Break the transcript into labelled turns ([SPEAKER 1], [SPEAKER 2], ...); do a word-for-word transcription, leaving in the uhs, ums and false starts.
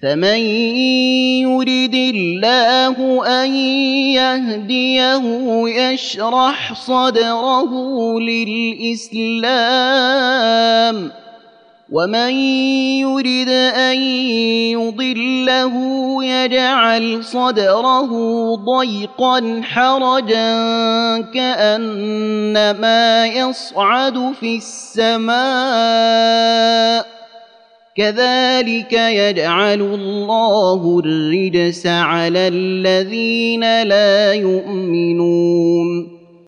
[SPEAKER 1] فمن يرد الله أن يهديه يشرح صدره للإسلام ومن يرد أن يضله يجعل صدره ضيقا حرجا كأنما يصعد في السماء كذلك يجعل الله الرجس على الذين لا يؤمنون